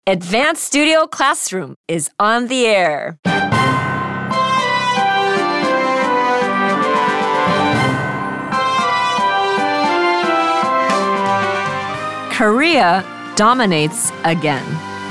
Advanced Studio Classroom is on the air. Korea dominates again.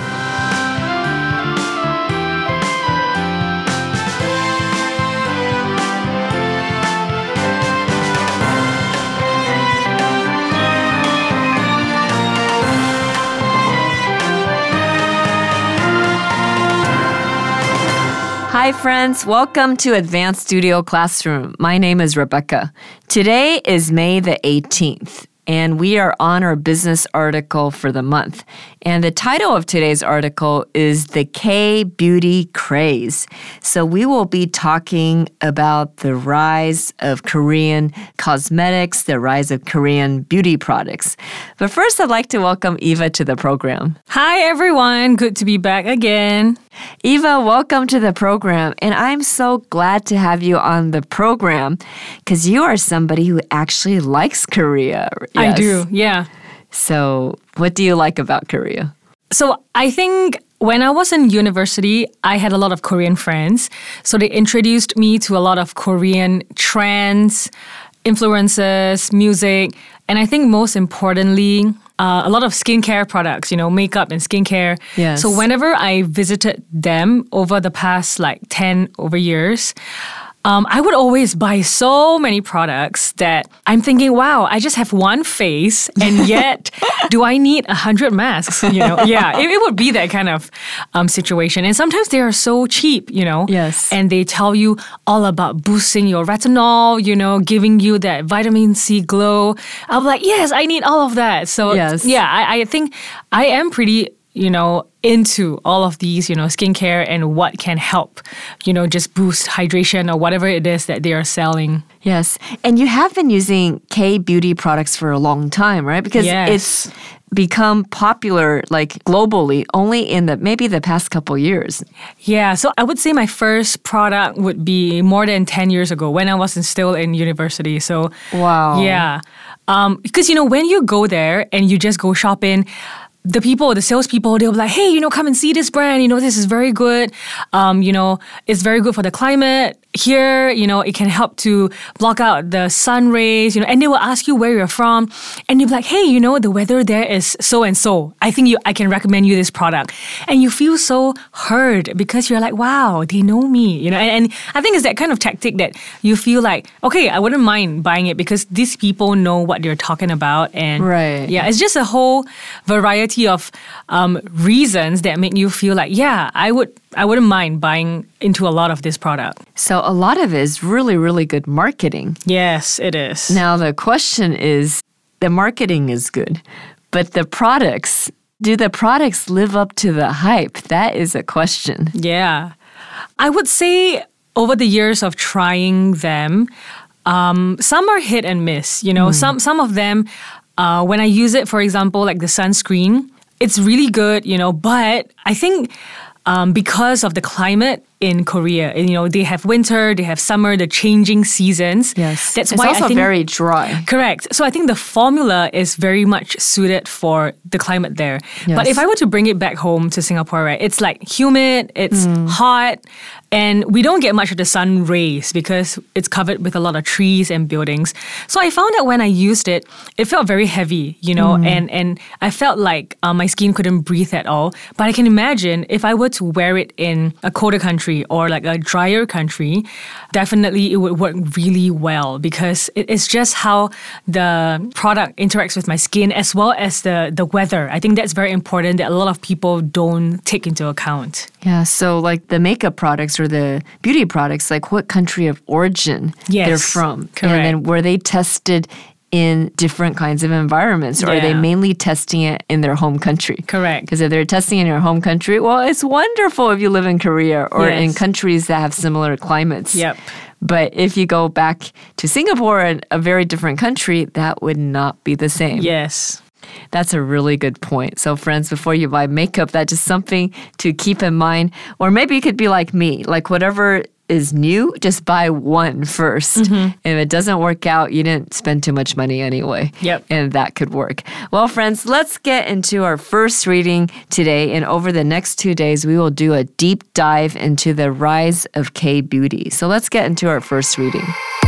Hi friends, welcome to Advanced Studio Classroom. My name is Rebecca. Today is May the 18th. And we are on our business article for the month. And the title of today's article is The K-Beauty Craze. So we will be talking about the rise of Korean cosmetics, the rise of Korean beauty products. But first, I'd like to welcome Eva to the program. Hi, everyone. Good to be back again. Eva, welcome to the program. And I'm so glad to have you on the program because you are somebody who actually likes Korea. Yes. I do, yeah. So what do you like about Korea? So I think when I was in university, I had a lot of Korean friends. So they introduced me to a lot of Korean trends, influences, music, and I think most importantly, a lot of skincare products, makeup and skincare. Yes. So whenever I visited them over the past 10 over years, I would always buy so many products that I'm thinking, wow, I just have one face and yet do I need 100 masks? Yeah, it would be that kind of situation. And sometimes they are so cheap, Yes. And they tell you all about boosting your retinol, giving you that vitamin C glow. I'm like, yes, I need all of that. So yes. Yeah, I think I am pretty into all of these, skincare and what can help, just boost hydration or whatever it is that they are selling. Yes. And you have been using K-beauty products for a long time, right? Because it's become popular globally only in maybe the past couple years. Yeah. So I would say my first product would be more than 10 years ago when I was still in university. So wow. Yeah. Because, when you go there and you just go shopping, the salespeople, they'll be like, hey, come and see this brand. This is very good. It's very good for the climate. Here, it can help to block out the sun rays, and they will ask you where you're from. And you'll be like, hey, the weather there is so and so. I think I can recommend you this product. And you feel so heard because you're like, wow, they know me, And I think it's that kind of tactic that you feel like, okay, I wouldn't mind buying it because these people know what they're talking about. And right. Yeah, it's just a whole variety of reasons that make you feel like, yeah, I wouldn't mind buying into a lot of this product. So a lot of it is really, really good marketing. Yes, it is. Now the question is, the marketing is good, but do the products live up to the hype? That is a question. Yeah. I would say over the years of trying them, some are hit and miss. Some of them, when I use it, for example, like the sunscreen, it's really good, but I think because of the climate in Korea, they have winter, they have summer, the changing seasons. Yes, that's it's why also I think, very dry. Correct. So I think the formula is very much suited for the climate there. Yes. But if I were to bring it back home to Singapore, right, it's humid, it's hot, and we don't get much of the sun rays because it's covered with a lot of trees and buildings. So I found that when I used it, it felt very heavy, and I felt like my skin couldn't breathe at all. But I can imagine if I were to wear it in a colder country or a drier country, definitely it would work really well because it's just how the product interacts with my skin as well as the weather. I think that's very important that a lot of people don't take into account. Yeah, so the makeup products or the beauty products, what country of origin they're from. Correct. And then were they tested in different kinds of environments, or are they mainly testing it in their home country? Correct. Because if they're testing in your home country, well, it's wonderful if you live in Korea or in countries that have similar climates. Yep. But if you go back to Singapore and a very different country, that would not be the same. Yes. That's a really good point. So friends, before you buy makeup, that's just something to keep in mind. Or maybe you could be like me, whatever is new, just buy one first. If it doesn't work out, you didn't spend too much money anyway. Yep. And that could work. Well, friends, let's get into our first reading today. And over the next 2 days, we will do a deep dive into the rise of K-beauty. So let's get into our first reading.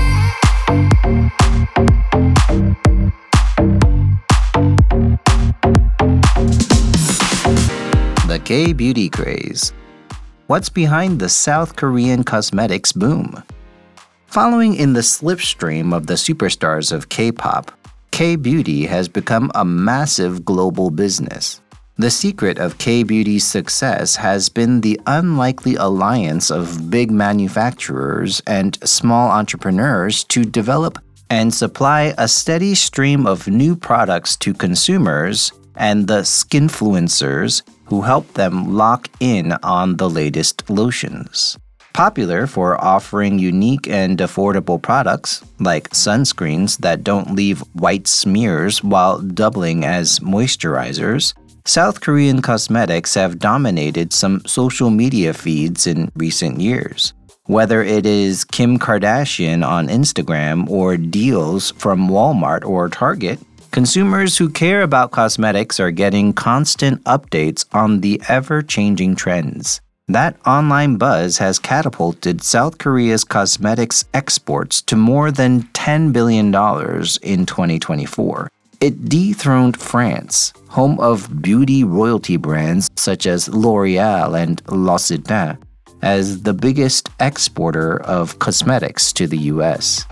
The K-beauty craze. What's behind the South Korean cosmetics boom? Following in the slipstream of the superstars of K-pop, K-beauty has become a massive global business. The secret of K-beauty's success has been the unlikely alliance of big manufacturers and small entrepreneurs to develop and supply a steady stream of new products to consumers and the skinfluencers who help them lock in on the latest lotions. Popular for offering unique and affordable products, like sunscreens that don't leave white smears while doubling as moisturizers, South Korean cosmetics have dominated some social media feeds in recent years. Whether it is Kim Kardashian on Instagram or deals from Walmart or Target, consumers who care about cosmetics are getting constant updates on the ever-changing trends. That online buzz has catapulted South Korea's cosmetics exports to more than $10 billion in 2024. It dethroned France, home of beauty royalty brands such as L'Oreal and L'Occitane, as the biggest exporter of cosmetics to the U.S.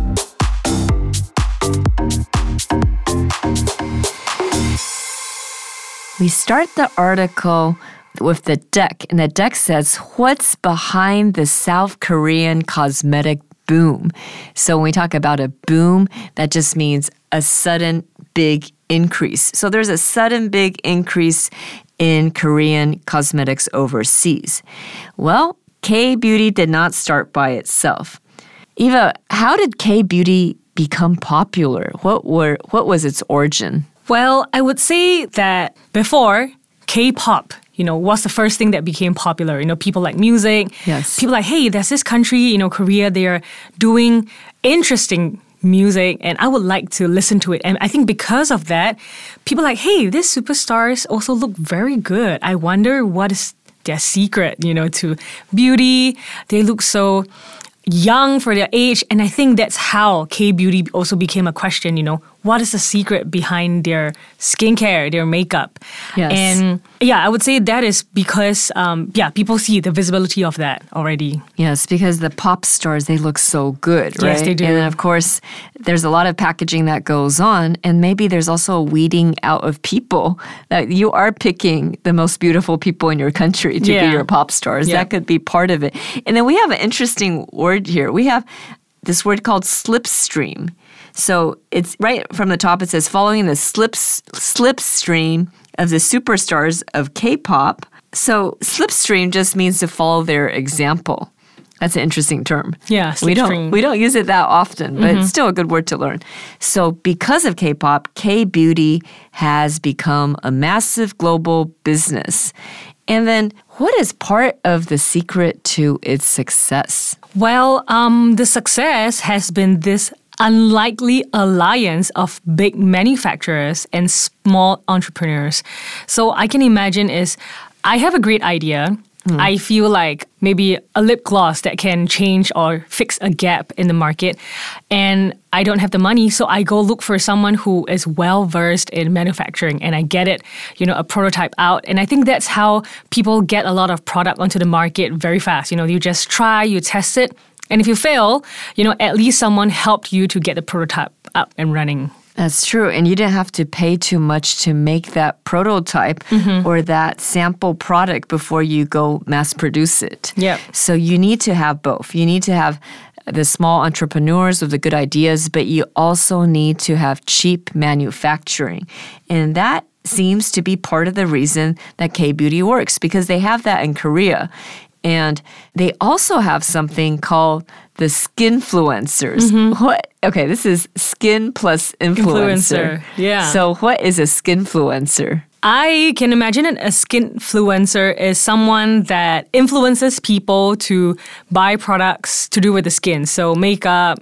We start the article with the deck, and the deck says, what's behind the South Korean cosmetic boom? So when we talk about a boom, that just means a sudden big increase. So there's a sudden big increase in Korean cosmetics overseas. Well, K-beauty did not start by itself. Eva, how did K-beauty become popular? What was its origin? Well, I would say that before, K-pop, was the first thing that became popular. People like music. Yes. People like, hey, there's this country, Korea, they're doing interesting music and I would like to listen to it. And I think because of that, people are like, hey, these superstars also look very good. I wonder what is their secret, to beauty. They look so young for their age. And I think that's how K-beauty also became a question, what is the secret behind their skincare, their makeup? Yes. And I would say that is because, people see the visibility of that already. Yes, because the pop stars, they look so good, right? Yes, they do. And then, of course, there's a lot of packaging that goes on, and maybe there's also a weeding out of people that you are picking the most beautiful people in your country to be your pop stars. Yeah. That could be part of it. And then we have an interesting word here. We have this word called slipstream. So it's right from the top, it says, following the slipstream of the superstars of K-pop. So slipstream just means to follow their example. That's an interesting term. Yeah, slipstream. We don't use it that often, but it's still a good word to learn. So because of K-pop, K-beauty has become a massive global business. And then what is part of the secret to its success? Well, the success has been this unlikely alliance of big manufacturers and small entrepreneurs. So I can imagine I have a great idea. I feel like maybe a lip gloss that can change or fix a gap in the market. And I don't have the money, so I go look for someone who is well-versed in manufacturing and I get it, a prototype out. And I think that's how people get a lot of product onto the market very fast. You just try, you test it. And if you fail, at least someone helped you to get the prototype up and running. That's true. And you didn't have to pay too much to make that prototype or that sample product before you go mass produce it. Yep. So you need to have both. You need to have the small entrepreneurs with the good ideas, but you also need to have cheap manufacturing. And that seems to be part of the reason that K-beauty works, because they have that in Korea. And they also have something called the skinfluencers. What? Okay, this is skin plus influencer. Yeah. So what is a skinfluencer? I can imagine it, a skinfluencer is someone that influences people to buy products to do with the skin. So makeup,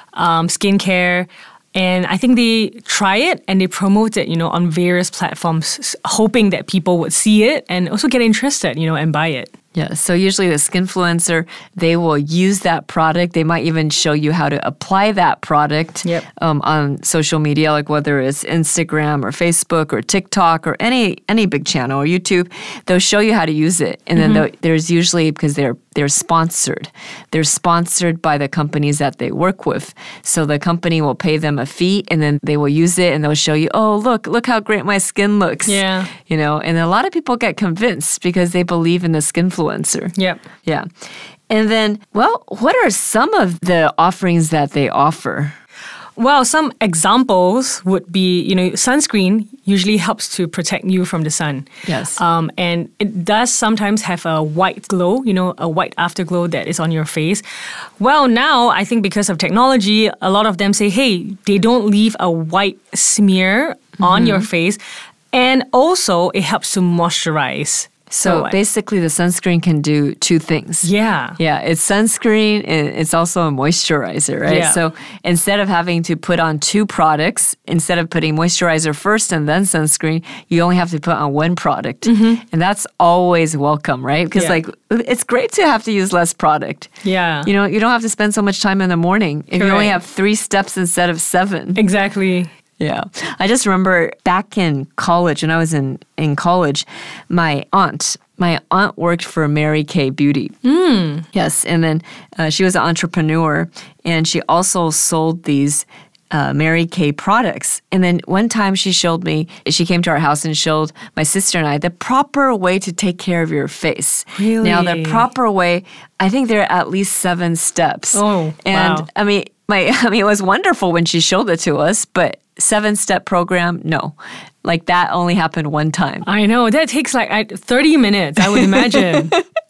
skincare. And I think they try it and they promote it, on various platforms, hoping that people would see it and also get interested, and buy it. Yeah, so usually the skinfluencer, they will use that product. They might even show you how to apply that product on social media, like whether it's Instagram or Facebook or TikTok or any big channel or YouTube. They'll show you how to use it. And then there's usually, because they're sponsored. They're sponsored by the companies that they work with. So the company will pay them a fee and then they will use it and they'll show you, oh, look how great my skin looks. Yeah. And a lot of people get convinced because they believe in the skinfluencer. Yep. Yeah. And then, what are some of the offerings that they offer? Well, some examples would be, sunscreen usually helps to protect you from the sun. Yes. And it does sometimes have a white glow, a white afterglow that is on your face. Well, now I think because of technology, a lot of them say, hey, they don't leave a white smear on your face. And also, it helps to moisturize. So basically, the sunscreen can do two things. Yeah. Yeah, it's sunscreen and it's also a moisturizer, right? Yeah. So instead of having to put on two products, instead of putting moisturizer first and then sunscreen, you only have to put on one product. And that's always welcome, right? Because it's great to have to use less product. Yeah. You don't have to spend so much time in the morning if you only Correct. have 3 steps instead of 7. Exactly. Yeah. I just remember back in college, when I was in college, my aunt worked for Mary Kay Beauty. Yes. And then she was an entrepreneur and she also sold these Mary Kay products. And then one time she came to our house and showed my sister and I the proper way to take care of your face. Really? Now, the proper way, I think there are at least 7 steps. Oh, and wow. I mean, it was wonderful when she showed it to us, but 7-step program, no. Like that only happened one time. I know. That takes 30 minutes, I would imagine.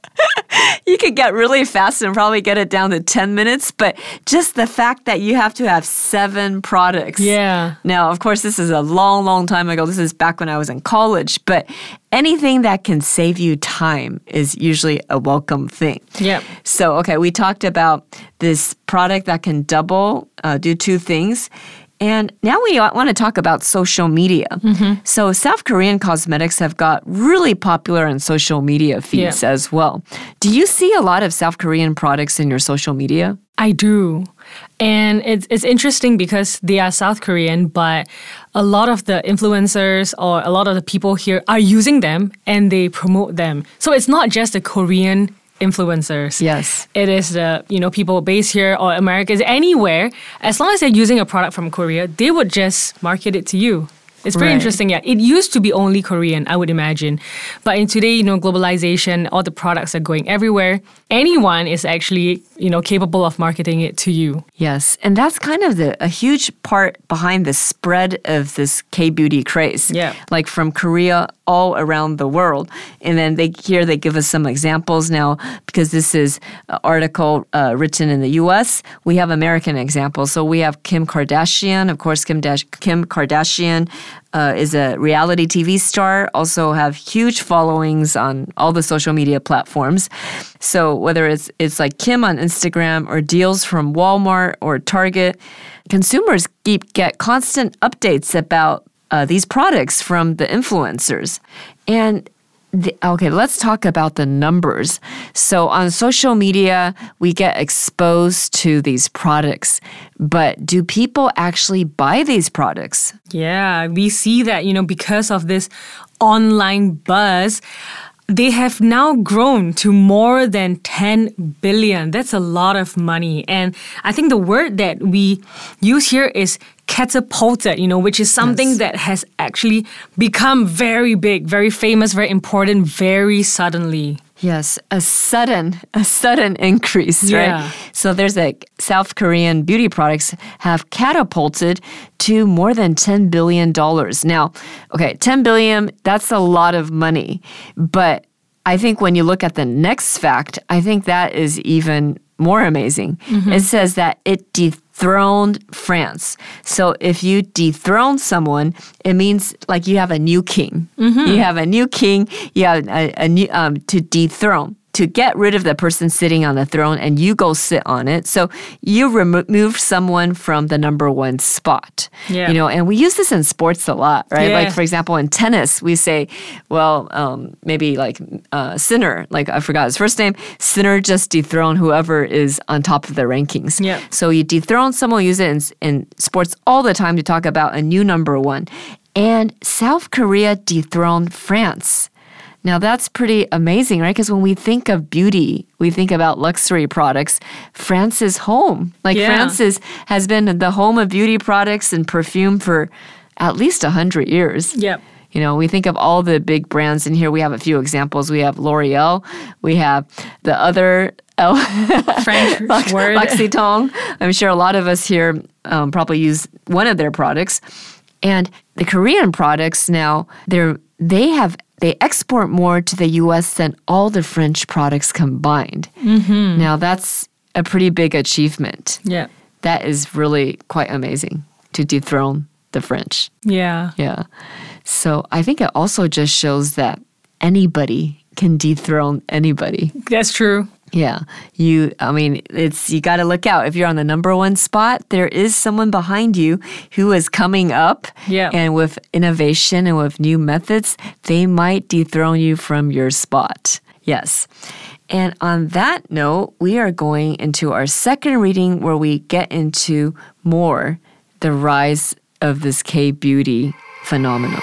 You could get really fast and probably get it down to 10 minutes, but just the fact that you have to have 7 products. Yeah. Now, of course, this is a long, long time ago. This is back when I was in college, but anything that can save you time is usually a welcome thing. Yep. So, okay, we talked about this product that can double, do 2 things. And now we want to talk about social media. So South Korean cosmetics have got really popular in social media feeds as well. Do you see a lot of South Korean products in your social media? I do. And it's interesting because they are South Korean, but a lot of the influencers or a lot of the people here are using them and they promote them. So it's not just the Korean influencers. Yes. It is the, people based here or Americans, anywhere. As long as they're using a product from Korea, they would just market it to you. It's very interesting. Yeah, it used to be only Korean, I would imagine. But in today, globalization, all the products are going everywhere. Anyone is actually, capable of marketing it to you. Yes, and that's kind of a huge part behind the spread of this K-beauty craze. Yeah. Like from Korea all around the world. And then they give us some examples now because this is an article written in the U.S. We have American examples. So we have Kim Kardashian. Of course, Kim Kardashian is a reality TV star, also have huge followings on all the social media platforms. So whether it's like Kim on Instagram or deals from Walmart or Target, consumers get constant updates about these products from the influencers. And okay, let's talk about the numbers. So on social media, we get exposed to these products. But do people actually buy these products? Yeah, we see that, because of this online buzz, they have now grown to more than 10 billion. That's a lot of money. And I think the word that we use here is catapulted, which is something that has actually become very big, very famous, very important, very suddenly. Yes, a sudden increase, Yeah. right? So there's South Korean beauty products have catapulted to more than $10 billion. Now, okay, 10 billion, that's a lot of money. But I think when you look at the next fact, I think that is even more amazing. It says that it dethroned France. So if you dethrone someone, it means like you have a new king. You have a new king. You have a new to dethrone, to get rid of the person sitting on the throne, and you go sit on it. So you remove someone from the number one spot. Yeah. You know, and we use this in sports a lot, right? Yeah. Like, for example, in tennis, we say, well, maybe like Sinner, like I forgot his first name, Sinner just dethroned whoever is on top of the rankings. Yeah. So you dethrone someone, use it in sports all the time to talk about a new number one. And South Korea dethroned France. Now, that's pretty amazing, right? Because when we think of beauty, we think about luxury products. France is home. Like, Yeah. France has been the home of beauty products and perfume for at least 100 years. Yep. You know, we think of all the big brands, and here we have a few examples. We have L'Oreal. We have the other French word. L'Occitane. I'm sure a lot of us here probably use one of their products. And the Korean products now, they export more to the U.S. than all the French products combined. Now, that's a pretty big achievement. Yeah. That is really quite amazing to dethrone the French. Yeah. Yeah. So I think it also just shows that anybody can dethrone anybody. That's true. Yeah. You got to look out. If you're on the number one spot, there is someone behind you who is coming up. Yeah. And with innovation and with new methods, they might dethrone you from your spot. Yes. And on that note, we are going into our second reading where we get into more the rise of this K-beauty phenomenon.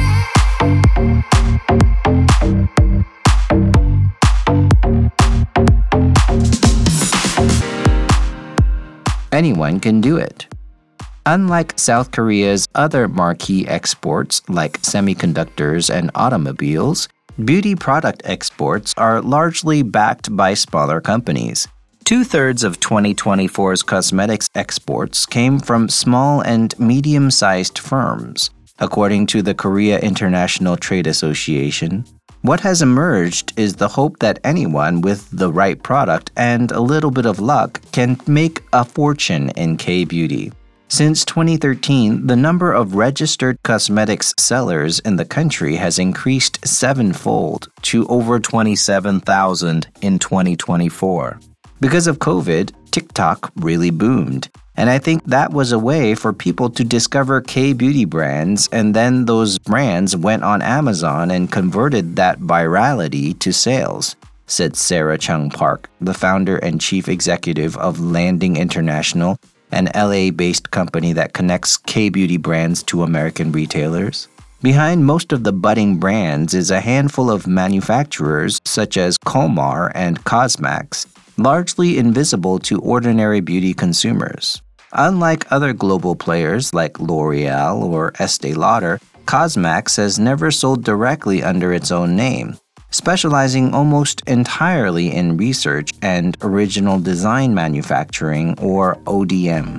Anyone can do it. Unlike South Korea's other marquee exports like semiconductors and automobiles, beauty product exports are largely backed by smaller companies. 2/3 of 2024's cosmetics exports came from small and medium-sized firms, according to the Korea International Trade Association. What has emerged is the hope that anyone with the right product and a little bit of luck can make a fortune in K-beauty. Since 2013, the number of registered cosmetics sellers in the country has increased 7-fold to over 27,000 in 2024. Because of COVID, TikTok really boomed. And I think that was a way for people to discover K-beauty brands, and then those brands went on Amazon and converted that virality to sales, said Sarah Chung Park, the founder and chief executive of Landing International, an LA-based company that connects K-beauty brands to American retailers. Behind most of the budding brands is a handful of manufacturers such as Colmar and Cosmax, largely invisible to ordinary beauty consumers. Unlike other global players like L'Oreal or Estée Lauder, Cosmax has never sold directly under its own name, specializing almost entirely in research and original design manufacturing, or ODM.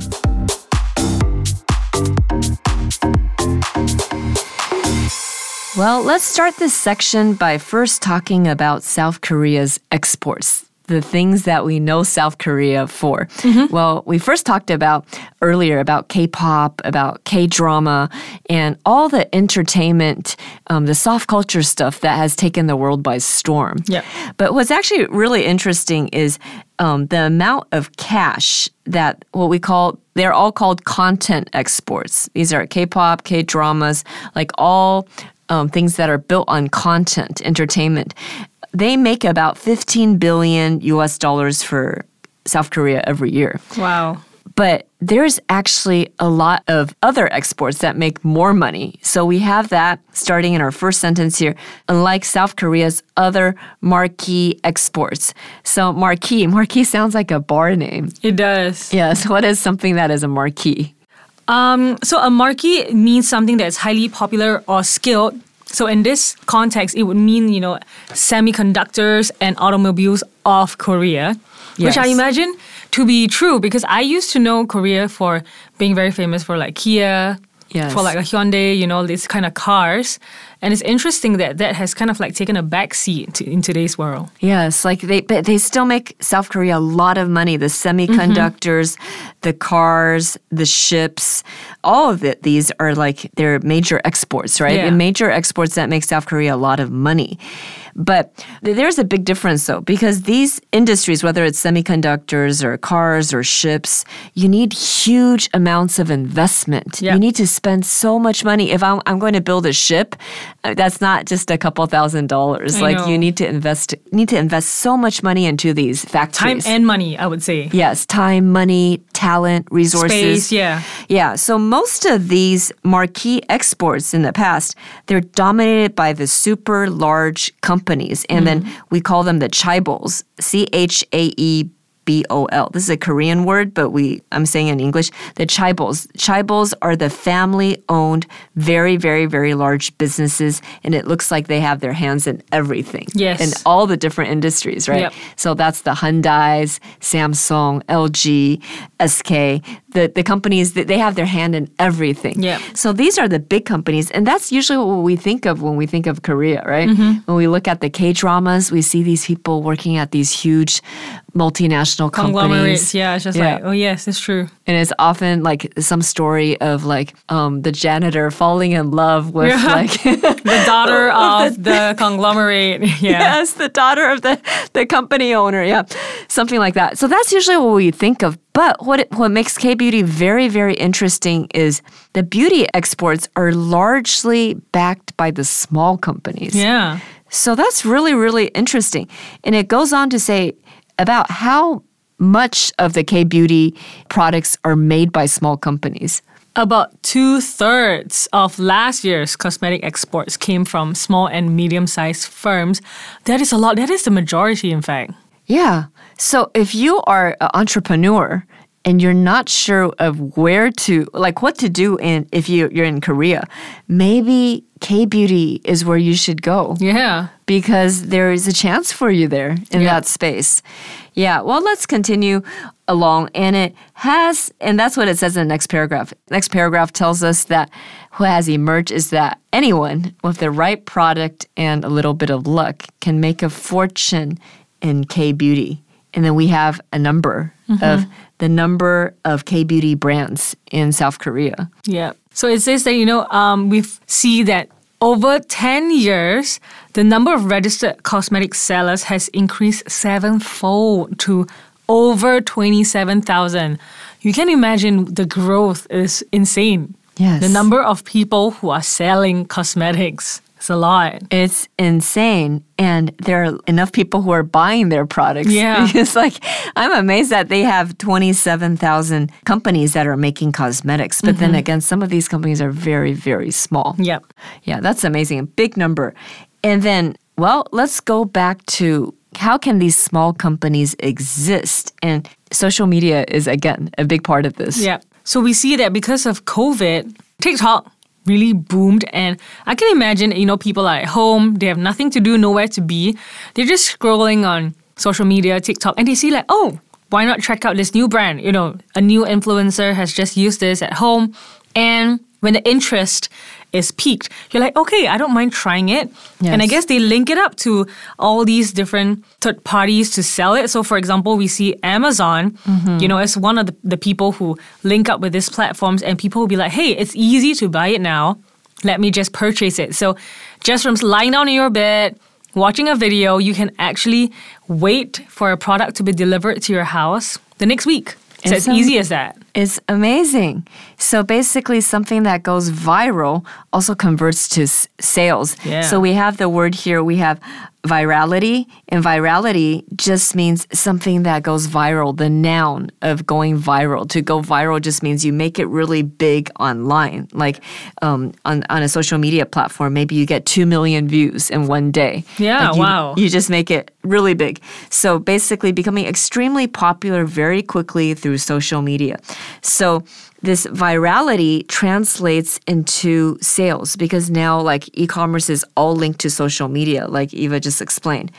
Well, let's start this section by first talking about South Korea's exports, the things that we know South Korea for. Well, we first talked about earlier about K-pop, about K-drama, and all the entertainment, the soft culture stuff that has taken the world by storm. Yeah. But what's actually really interesting is the amount of cash that they're all called content exports. These are K-pop, K-dramas, like all things that are built on content, entertainment. They make about $15 billion for South Korea every year. Wow. But there's actually a lot of other exports that make more money. So we have that starting in our first sentence here. Unlike South Korea's other marquee exports. So marquee sounds like a bar name. It does. Yes. What is something that is a marquee? So a marquee means something that's highly popular or skilled. So in this context, it would mean, semiconductors and automobiles of Korea, which I imagine to be true because I used to know Korea for being very famous for like Kia, Yes. for like a Hyundai, these kind of cars. And it's interesting that that has kind of like taken a backseat in today's world. Yes, like they still make South Korea a lot of money. The semiconductors, the cars, the ships, all of it. These are like their major exports, right? Yeah. And major exports that make South Korea a lot of money. But there's a big difference though, because these industries, whether it's semiconductors or cars or ships, you need huge amounts of investment. Yeah. You need to spend so much money. If I'm going to build a ship, that's not just a couple $1,000s. I Like know. you need to invest so much money into these factories. Time and money, I would say. Yes, time, money, talent, resources. Space, yeah. Yeah, so most of these marquee exports in the past, they're dominated by the super large companies. And then we call them the chaebols, CHAEBOL. This is a Korean word, but I'm saying it in English. The chaebols. Chaebols are the family-owned, very, very, very large businesses, and it looks like they have their hands in everything. Yes. In all the different industries, right? Yep. So that's the Hyundais, Samsung, LG, SK. The companies, they have their hand in everything. Yep. So these are the big companies, and that's usually what we think of when we think of Korea, right? When we look at the K-dramas, we see these people working at these huge multinational Conglomerates, companies. yeah. It's just Yeah. like, oh yes, it's true. And it's often like some story of like the janitor falling in love with Yeah. like The daughter of the conglomerate. Yeah. Yes, the daughter of the company owner. Yeah, something like that. So that's usually what we think of. But what makes K-beauty very, very interesting is the beauty exports are largely backed by the small companies. Yeah. So that's really, really interesting. And it goes on to say about how much of the K-beauty products are made by small companies. About 2/3 of last year's cosmetic exports came from small and medium-sized firms. That is a lot. That is the majority, in fact. Yeah. So if you are an entrepreneur and you're not sure of where to, like what to do if you're in Korea, maybe K-beauty is where you should go. Yeah. Because there is a chance for you there in that space. Yeah, well, let's continue along. And that's what it says in the next paragraph. Next paragraph tells us that what has emerged is that anyone with the right product and a little bit of luck can make a fortune in K-beauty. And then we have a number of the number of K-beauty brands in South Korea. Yeah. So it says that, we see that over 10 years, the number of registered cosmetic sellers has increased 7-fold to over 27,000. You can imagine the growth is insane. Yes. The number of people who are selling cosmetics is a lot. It's insane. And there are enough people who are buying their products. Yeah. It's like, I'm amazed that they have 27,000 companies that are making cosmetics. But then again, some of these companies are very, very small. Yep. Yeah, that's amazing. A big number. And then, well, let's go back to how can these small companies exist? And social media is, again, a big part of this. Yeah. So we see that because of COVID, TikTok really boomed. And I can imagine, people are at home, they have nothing to do, nowhere to be. They're just scrolling on social media, TikTok, and they see like, oh, why not check out this new brand? A new influencer has just used this at home. And when the interest is piqued, you're like, okay, I don't mind trying it. Yes. And I guess they link it up to all these different third parties to sell it. So for example, we see Amazon, as one of the people who link up with these platforms, and people will be like, hey, it's easy to buy it now. Let me just purchase it. So just from lying down in your bed, watching a video, you can actually wait for a product to be delivered to your house the next week. It's as easy as that. It's amazing. So basically, something that goes viral also converts to sales. Yeah. So we have the word here, we have virality, and virality just means something that goes viral, the noun of going viral. To go viral just means you make it really big online, like on a social media platform. Maybe you get 2 million views in one day. Yeah, Like you, wow. You just make it really big. So basically becoming extremely popular very quickly through social media. So this virality translates into sales because now like e-commerce is all linked to social media, like Eva just explained.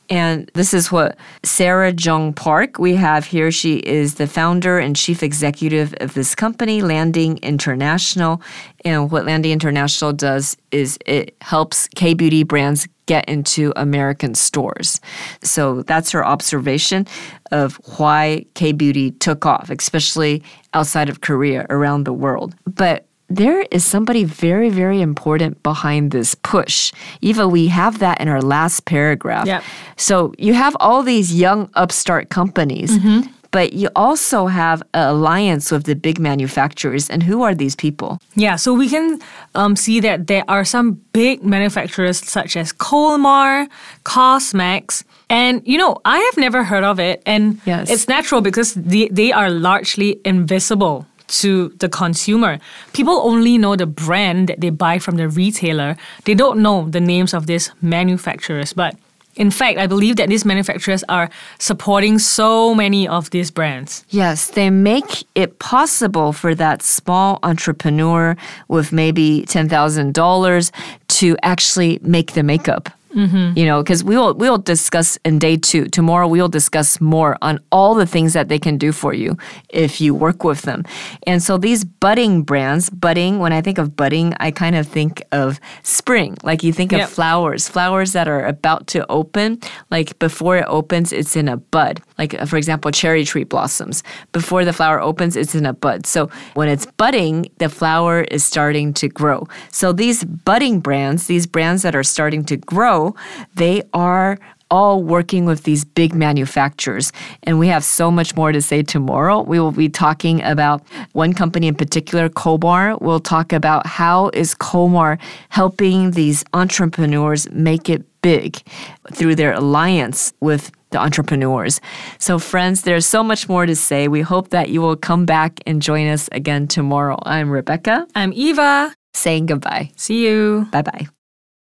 And this is what Sarah Jung Park we have here. She is the founder and chief executive of this company, Landing International. And what Landing International does is it helps K-beauty brands get into American stores. So that's her observation of why K-beauty took off, especially outside of Korea, around the world. But there is somebody very, very important behind this push. Eva, we have that in our last paragraph. Yep. So you have all these young upstart companies, but you also have an alliance with the big manufacturers. And who are these people? Yeah, so we can see that there are some big manufacturers such as Colmar, Cosmax, and, I have never heard of it. And Yes. It's natural because they are largely invisible to the consumer. People only know the brand that they buy from the retailer. They don't know the names of these manufacturers. But in fact, I believe that these manufacturers are supporting so many of these brands. Yes, they make it possible for that small entrepreneur with maybe $10,000 to actually make the makeup. Because we'll discuss in day 2. Tomorrow we'll discuss more on all the things that they can do for you if you work with them. And so these budding brands, when I think of budding, I kind of think of spring. Like you think of flowers that are about to open. Like before it opens, it's in a bud. Like for example, cherry tree blossoms. Before the flower opens, it's in a bud. So when it's budding, the flower is starting to grow. So these budding brands, these brands that are starting to grow, they are all working with these big manufacturers. And we have so much more to say tomorrow. We will be talking about one company in particular, Colmar. We'll talk about how is Colmar helping these entrepreneurs make it big through their alliance with the entrepreneurs. So friends, there's so much more to say. We hope that you will come back and join us again tomorrow. I'm Rebecca. I'm Eva. Saying goodbye. See you. Bye-bye.